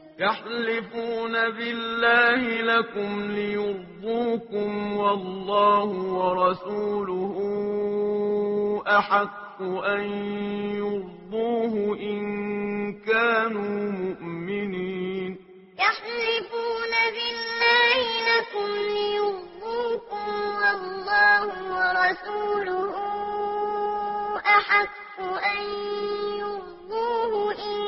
يحلفون بالله لكم ليرضوكم والله ورسوله أحق أن يرضوه إن كانوا مؤمنين يحلفون بالله لكم ليرضوكم والله ورسوله أحق أن يرضوه إن